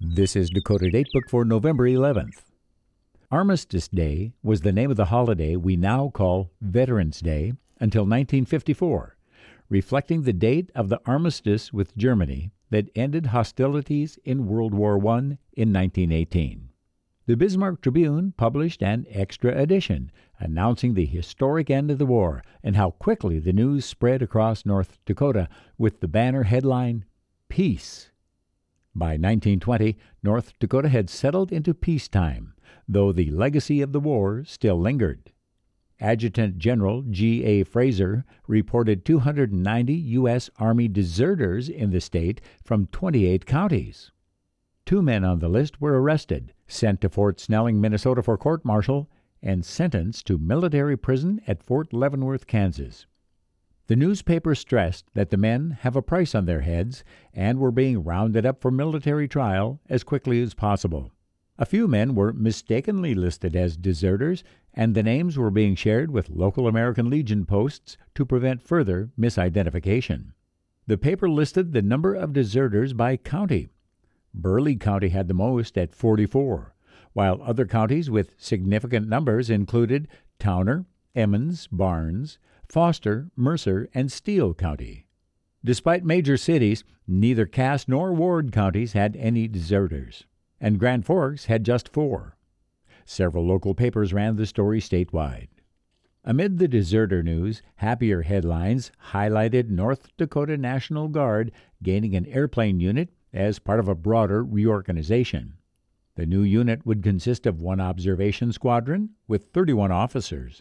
This is Dakota Datebook for November 11th. Armistice Day was the name of the holiday we now call Veterans Day until 1954, reflecting the date of the armistice with Germany that ended hostilities in World War I in 1918. The Bismarck Tribune published an extra edition announcing the historic end of the war and how quickly the news spread across North Dakota with the banner headline, Peace. By 1920, North Dakota had settled into peacetime, though the legacy of the war still lingered. Adjutant General G.A. Fraser reported 290 U.S. Army deserters in the state from 28 counties. 2 men on the list were arrested, sent to Fort Snelling, Minnesota for court-martial, and sentenced to military prison at Fort Leavenworth, Kansas. The newspaper stressed that the men have a price on their heads and were being rounded up for military trial as quickly as possible. A few men were mistakenly listed as deserters, and the names were being shared with local American Legion posts to prevent further misidentification. The paper listed the number of deserters by county. Burleigh County had the most at 44, while other counties with significant numbers included Towner, Emmons, Barnes, Foster, Mercer, and Steele County. Despite major cities, neither Cass nor Ward counties had any deserters, and Grand Forks had just 4. Several local papers ran the story statewide. Amid the deserter news, happier headlines highlighted North Dakota National Guard gaining an airplane unit as part of a broader reorganization. The new unit would consist of 1 observation squadron with 31 officers,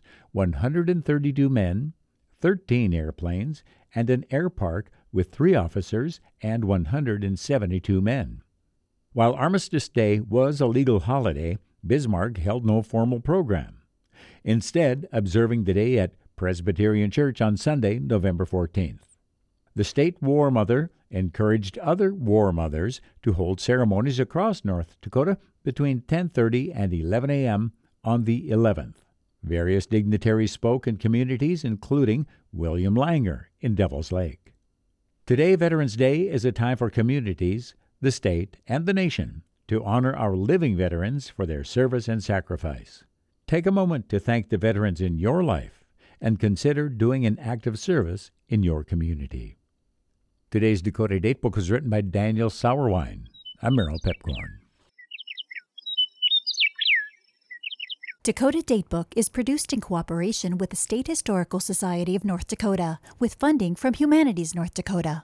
132 men, 13 airplanes, and an air park with 3 officers and 172 men. While Armistice Day was a legal holiday, Bismarck held no formal program, instead observing the day at Presbyterian Church on Sunday, November 14th. The state war mother encouraged other war mothers to hold ceremonies across North Dakota between 10:30 and 11 a.m. on the 11th. Various dignitaries spoke in communities, including William Langer in Devil's Lake. Today, Veterans Day, is a time for communities, the state, and the nation to honor our living veterans for their service and sacrifice. Take a moment to thank the veterans in your life and consider doing an act of service in your community. Today's Dakota Datebook was written by Daniel Sauerwein. I'm Merrill Pepcorn. Dakota Datebook is produced in cooperation with the State Historical Society of North Dakota, with funding from Humanities North Dakota.